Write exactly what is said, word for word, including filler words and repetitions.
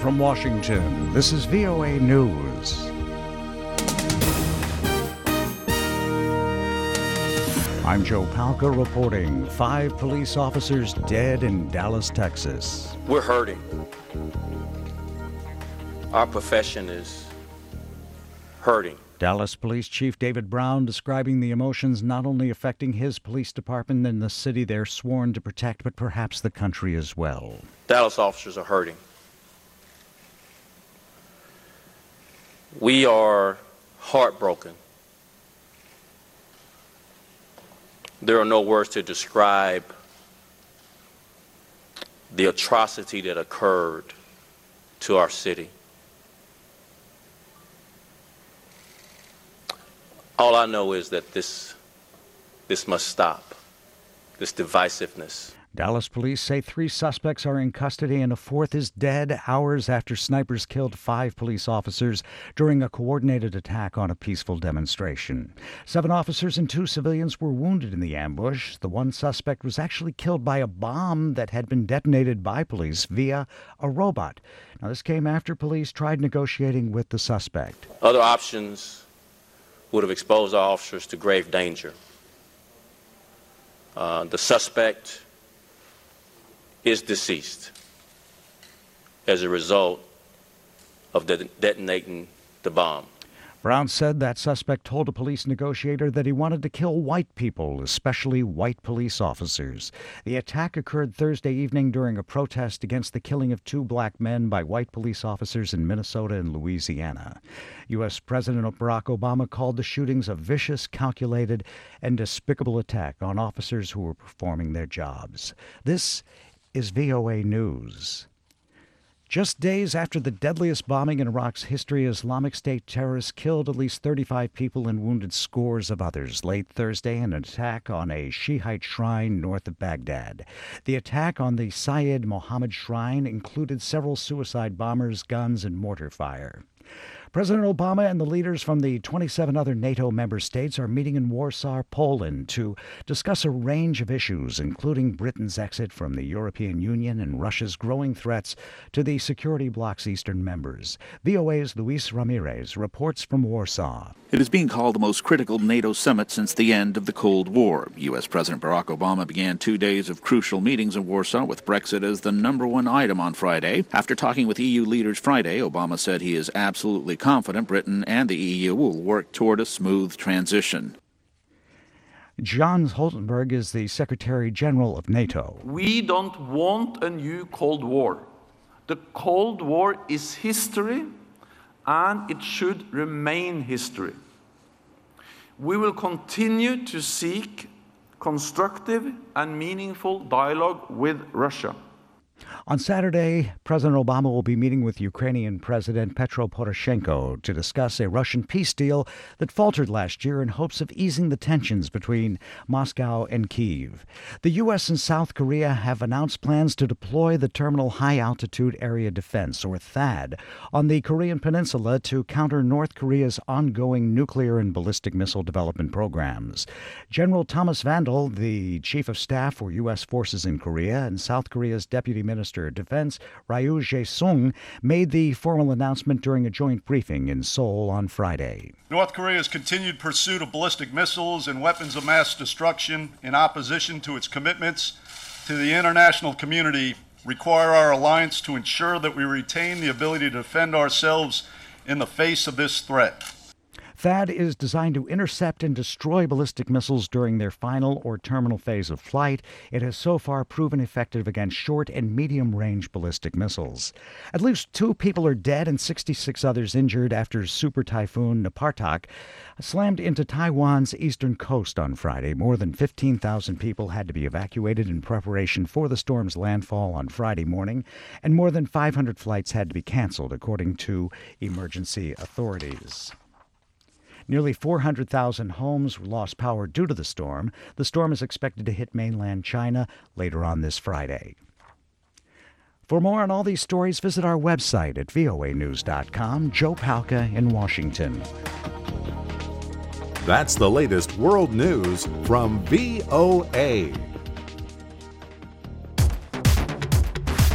from Washington, this is V O A News. I'm Joe Palca reporting five police officers dead in Dallas, Texas. We're hurting. Our profession is hurting. Dallas Police Chief David Brown describing the emotions not only affecting his police department and the city they're sworn to protect, but perhaps the country as well. Dallas officers are hurting. We are heartbroken. There are no words to describe the atrocity that occurred to our city. All I know is that this, this must stop, this divisiveness. Dallas police say three suspects are in custody and a fourth is dead hours after snipers killed five police officers during a coordinated attack on a peaceful demonstration. Seven officers and two civilians were wounded in the ambush. The one suspect was actually killed by a bomb that had been detonated by police via a robot. Now, this came after police tried negotiating with the suspect. Other options would have exposed our officers to grave danger. Uh, the suspect is deceased as a result of de- detonating the bomb. Brown said that suspect told a police negotiator that he wanted to kill white people, especially white police officers. The attack occurred Thursday evening during a protest against the killing of two black men by white police officers in Minnesota and Louisiana. U S. President Barack Obama called the shootings a vicious, calculated, and despicable attack on officers who were performing their jobs. This is V O A News. Just days after the deadliest bombing in Iraq's history, Islamic State terrorists killed at least thirty-five people and wounded scores of others late Thursday in an attack on a Shiite shrine north of Baghdad. The attack on the Sayyid Mohammed Shrine included several suicide bombers, guns, and mortar fire. President Obama and the leaders from the twenty-seven other NATO member states are meeting in Warsaw, Poland, to discuss a range of issues, including Britain's exit from the European Union and Russia's growing threats to the security bloc's eastern members. V O A's Luis Ramirez reports from Warsaw. It is being called the most critical NATO summit since the end of the Cold War. U S. President Barack Obama began two days of crucial meetings in Warsaw with Brexit as the number one item on Friday. After talking with E U leaders Friday, Obama said he is absolutely confident Britain and the E U will work toward a smooth transition. John Stoltenberg is the Secretary General of NATO. We don't want a new Cold War. The Cold War is history, and it should remain history. We will continue to seek constructive and meaningful dialogue with Russia. On Saturday, President Obama will be meeting with Ukrainian President Petro Poroshenko to discuss a Russian peace deal that faltered last year in hopes of easing the tensions between Moscow and Kyiv. The U S and South Korea have announced plans to deploy the Terminal High Altitude Area Defense, or THAAD, on the Korean Peninsula to counter North Korea's ongoing nuclear and ballistic missile development programs. General Thomas Vandal, the Chief of Staff for U S forces in Korea, and South Korea's Deputy Minister of Defense, Ryu Jae-sung, made the formal announcement during a joint briefing in Seoul on Friday. North Korea's continued pursuit of ballistic missiles and weapons of mass destruction in opposition to its commitments to the international community require our alliance to ensure that we retain the ability to defend ourselves in the face of this threat. THAAD is designed to intercept and destroy ballistic missiles during their final or terminal phase of flight. It has so far proven effective against short and medium-range ballistic missiles. At least two people are dead and sixty-six others injured after Super Typhoon Napartak slammed into Taiwan's eastern coast on Friday. More than fifteen thousand people had to be evacuated in preparation for the storm's landfall on Friday morning, and more than five hundred flights had to be canceled, according to emergency authorities. Nearly four hundred thousand homes lost power due to the storm. The storm is expected to hit mainland China later on this Friday. For more on all these stories, visit our website at V O A news dot com. Joe Palca in Washington. That's the latest world news from V O A.